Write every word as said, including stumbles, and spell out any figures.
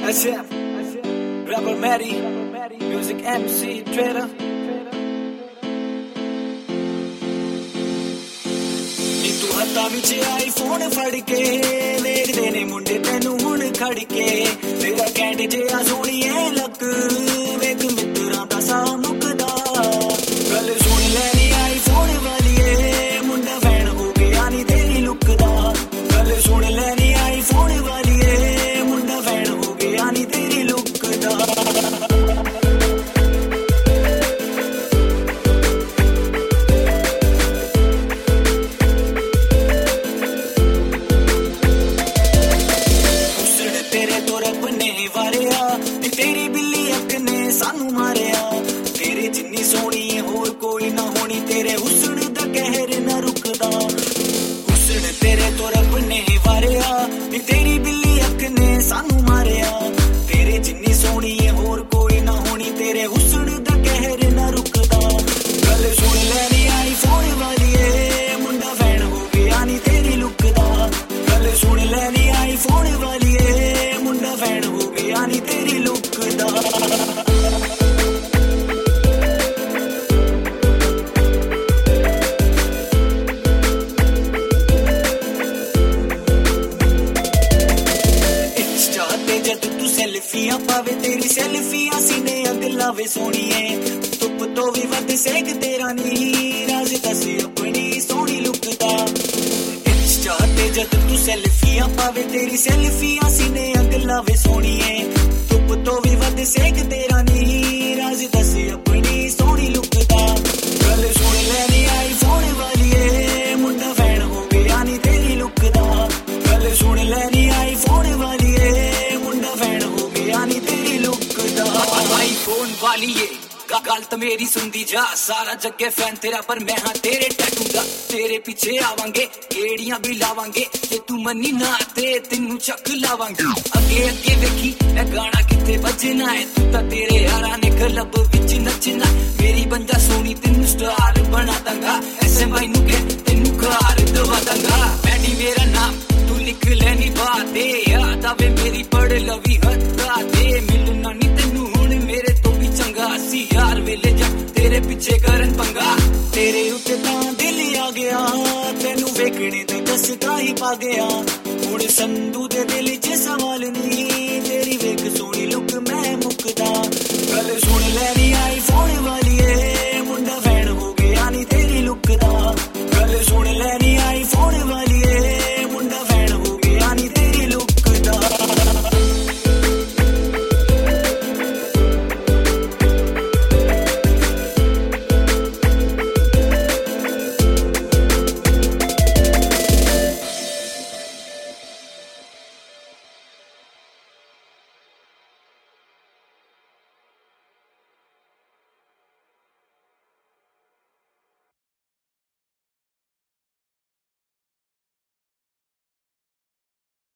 Asif, Rapper Mary, Music M C Trader. ਨੀ ਤੂੰ ਹੱਥਾਂ ਵਿੱਚ ਆਈਫੋਨ ਫੜ ਕੇ ਵੇਖਦੇ ਨੇ ਮੁੰਡੇ ਤੈਨੂੰ ਹੁਣ ਖੜ ਕੇ ਤੇਰਾ ਕੈਂਟ ਜਿਹਾ ਸੋਹਣੀਏ ਲੱਕ ਵੇਖ ਮਿੱਤਰਾਂ ਦਾ ਸਾਹ ਮੁੱਕਦਾ ਗੱਲ ਸੁਣ ਲੈ ਨੀ ਆਈਫੋਨ ਵਾਲੀਏ ਮੁੰਡਾ ਫੈਨ ਹੋ ਗਿਆ ਨੀ ਤੇਰੀ ਲੁੱਕ ਦਾ ਗੱਲ ਸੁਣ ਲੈ ਨੀ ਆਈਫੋਨ ਵਾਲੀਏ ਮੁੰਡਾ ਫੈਨ ਹੋ ਗਿਆ ਨੀ ਤੇਰੀ ਲੁੱਕ ਦਾ तेरी बिल्ली अख ने सानू मारिया तेरे जिन्नी सोहनी होर कोई ना होनी तेरे हुस्न दा कहर ना रुकदा हुस्न तेरे तो रब ने वारिया तेरी बिल्ली अख ने सानू मारिया तेरे जिन्नी सोहनी होर कोई ना होनी तेरे हुस्न दा कहर ना रुकदा गल सुन लेनी आईफोन वालीए मुंडा फैन हो गया नी तेरी लुक दा गल सुन लेनी आईफोन वालीए मुंडा फैन हो गया नी तेरी लुक सेल्फियां पावे तेरी सेल्फियां सीने अग लावे सोहणीए धुप तो भी वध सेक तेरा नी राज दस अपनी सोहनी लुक दा इंस्टा ते जद तू सेल्फियां पावे तेरी सेल्फियां सीने अग लावे सोहणीए धुप तो भी वध सेक तेरा नी राज दस अपनी सोहनी लुक दा गल सुन लेनी आईफोन वालीए मुंडा फैन हो गया नी तेरी लुक दा गल सुन लेनी आईफोन वालीए मुंडा फैन हो गया नी तेरी लुक दा आईफोन वालीए गल तो मेरी सुनदी जा सारा जगे फैन तेरा पर मैं हाँ तेरे टैटू दा तेरे पीछे आवांगे केड़ियां भी लावांगे ते तू मन्नी ना ते तेनू चक लावांगे अगे अगे वेखी ए गाना किथे बजना है तू तां तेरे यारां ने क्लब विच नचना मेरी बंदा सोनी तेनू स्टार बना दांगा एसएमआई नु के तेनू कार दवा दांगा मैडी मेरा नाम तू लिख लेनी बाते याद आवे मेरी पढ़ लवी हत्ता दे मिलना नी तेनू हुण मेरे तो भी चंगा सी यार वेले जा तेरे पीछे करन पंगा तेरे उत्ते तां दिल आ गया तेनू वेखणे ते दसदा ही पा गया हुण संधू दे दिल